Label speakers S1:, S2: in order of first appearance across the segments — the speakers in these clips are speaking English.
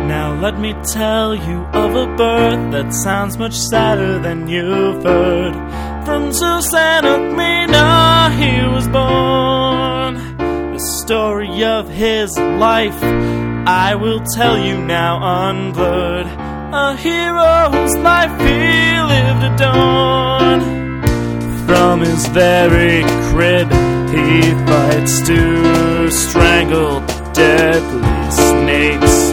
S1: Now let me tell you of a birth that sounds much sadder than you've heard. From Zeus and Alcmena he was born. The story of his life I will tell you now unblurred. A hero's life he lived at dawn. From his very crib he fights to strangle deadly snakes.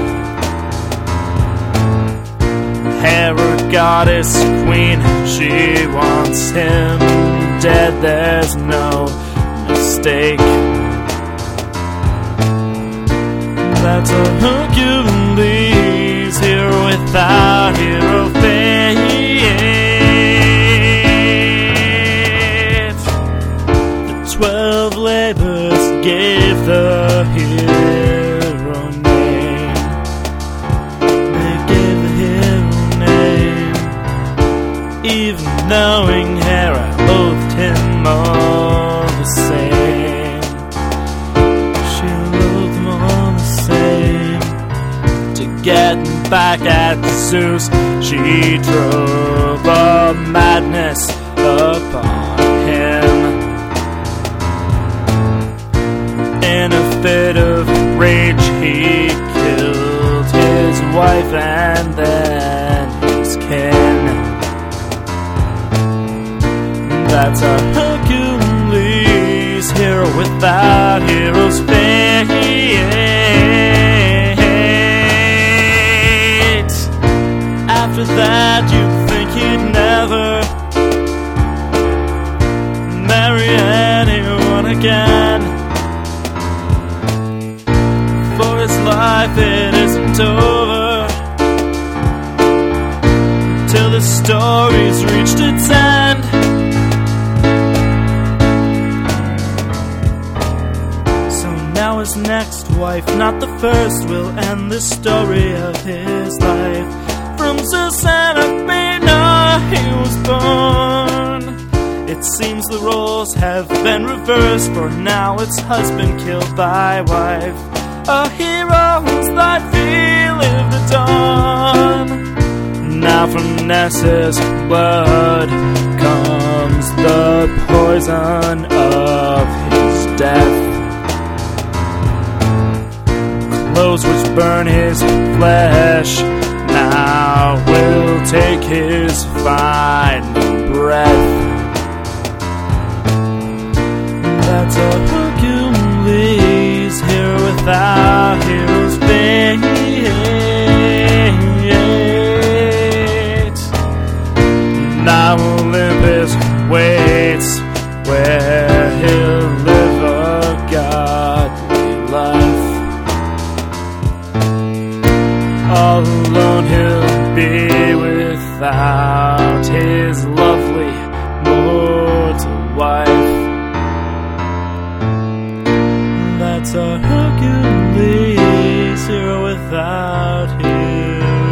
S1: Hera, goddess queen, she wants him dead, there's no mistake. That's a Hercules, hero without hero fate. The 12 labors gave the hero name. They gave the hero name, even knowing Hera loathed him all the same. She loathed him all the same. To get back at Zeus, she drove a madness upon him. In a fit of rage he killed his wife and then his kin. That's a Hercules, hero without hero's fate. After that you'd think he'd never marry anyone again. For his life it isn't over till the story's reached its end. Now his next wife, not the first, will end the story of his life. From Zeus and Alcmena he was born. It seems the roles have been reversed, for now it's husband killed by wife. A hero whose life he lived at dawn. Now from Nessus' blood comes the poison of his death. Clothes which burn his flesh now will take his final breath. That's a Hercules, hero without hero's fate. Now Olympus waits, where he'll live a godly life. All alone he'll be without his lovely mortal wife. That's a Hercules, hero without hero.